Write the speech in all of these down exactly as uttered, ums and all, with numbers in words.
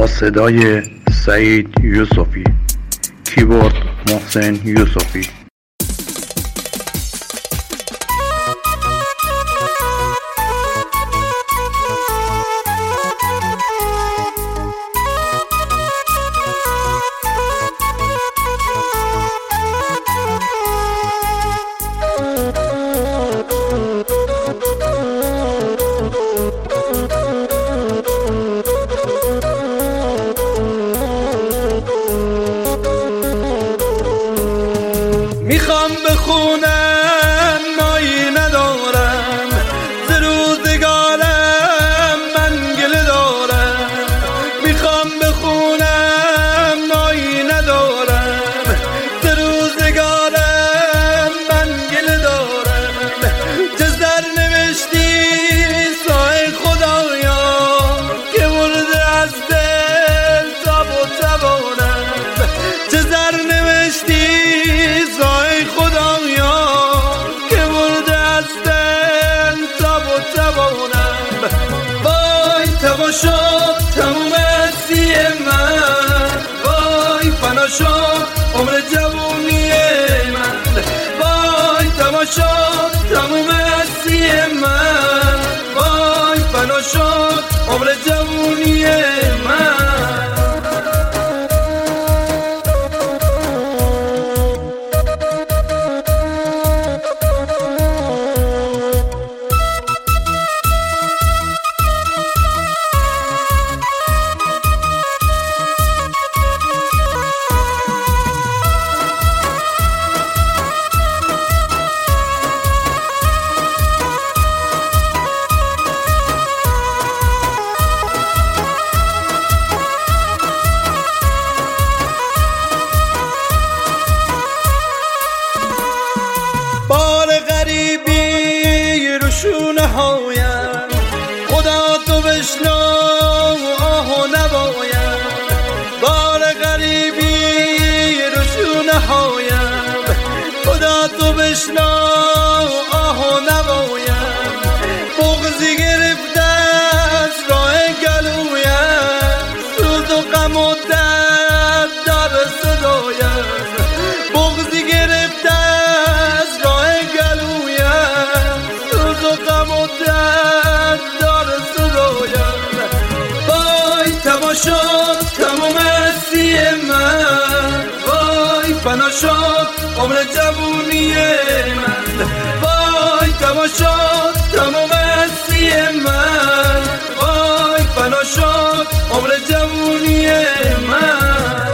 صدای سعید یوسفی، کیبورد محسن یوسفی. میخوام بخونم نایی ندارم، ز روزگارم من گله دارم. میخوام بخونم نایی ندارم، ز روزگارم من گله دارم. چه زر نوشتی سایه خدایا که مرده از دل تاب و تبانم. چه زر نوشتی شد تموم هستی من، وای فنا شد عمر جوونی من. وای تمام شد تموم هستی من، وای فنا شد عمر جوونی من. شونه هایم خدا تو بشنو آه و نوایم. بار غریبی رو شونه هایم خدا تو بشنو آه و نوایم. بغضی گرفته از راه گلویم، سوز و غم و درد در صدایم. بغضی گرفته از راه گلویم، غم و درد دار سرایم. وای تمام شد تمام هستی من، وای فنا شد عمر جوونی من. وای تمام شد تمام هستی من، وای فنا شد عمر جوونی من.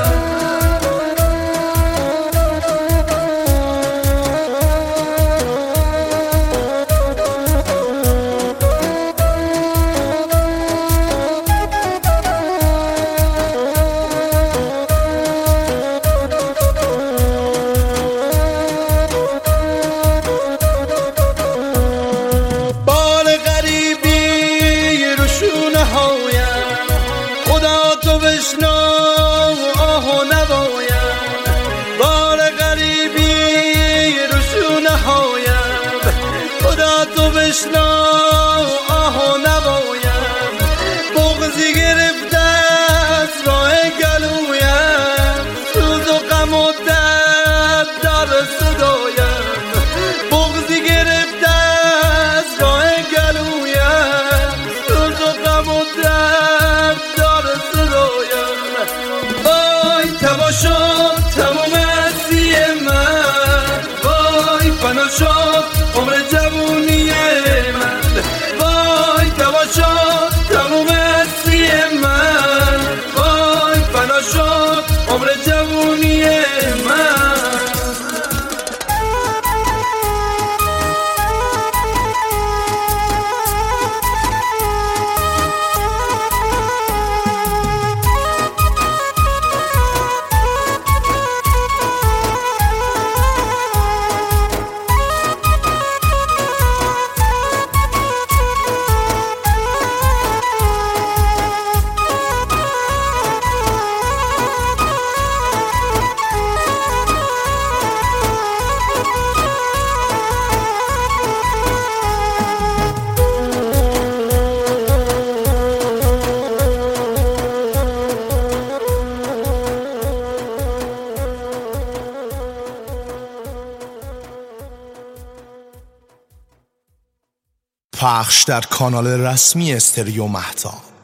خدا تو بشنو آه و نوایم. بار غریبی رو شونه هایم خدا تو بشنو آه و نوایم. بغضی گرفته از راه گلویم، سوز و غم و درد در صدایم. بغضی گرفته از راه گلویم، سوز و غم و درد در صدایم. وای تمام شد تمام هستی من، وای فنا شد عمر جوونی من. وای تمام شد تمام هستی من، وای فنا شد عمر جوونی من. پخش در کانال رسمی استریو مهتاب.